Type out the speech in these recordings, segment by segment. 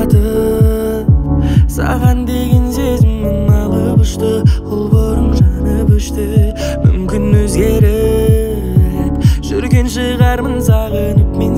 батып, саған деген сезімім алып ұшты, ол бұрын жанып өшті. Мүмкін өзгеріп жүрген шығармын, сағынып мен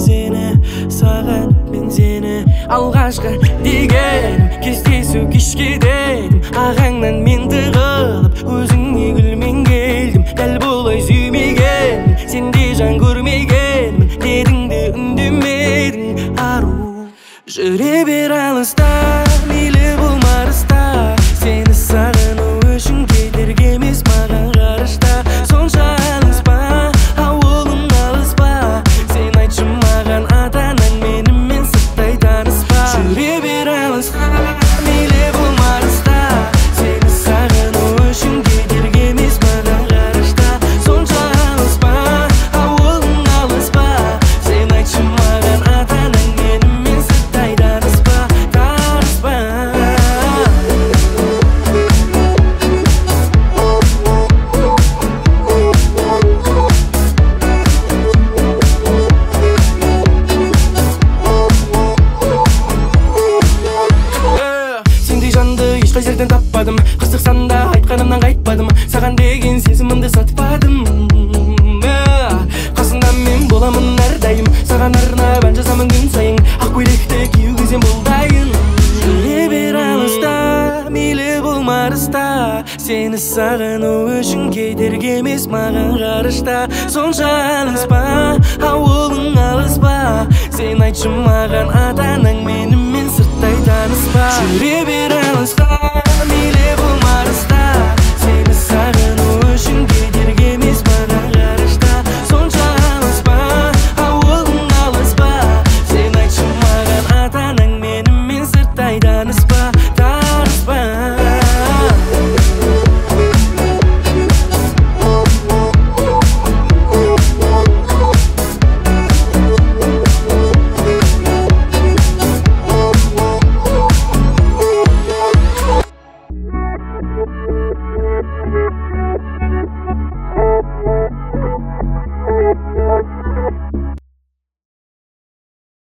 сені, алғашқы деген кездесу кешке дедім, ағаңнан мен тығылып өзіңе гүлмен келдім. Дәл болай сүймеген, сенде жан көрмегенмін, дедің де үндемедің. Ару жүре бер алыста, мейлі болмарыста, сені сағыну үшін кедергі емес маған ғарышта. Сонша алыспа, ауылың алыспа, сен айтшы маған ата-анаң менімен сырттай таныспа. Жүре бер алыста, мейлі болмарыста, сені сағыну үшін кедергі емес маған ғарышта. Сонша алыспа, ауылың алыспа, сен айтшы маған ата-анаң менімен сырттай таныспа. Сендей жанды ешқай жерден таппадым, қыстықсан да айтқанымнан қайтпадым, саған деген сезімімді сатпадым. Қасыңда мен боламын әрдайым, саған арнап ән жазамын күн сайын, ақ көйлекті киюге сен бол дайын. Жүре бер алыста, мейлі болмарыста, сені сағыну үшін кедергі емес маған ғарышта. Сонша алыспа, ауылың алыспа, сен айтшы маған ата-анаң менімен сырттай таныспа. Жүре бер алыста.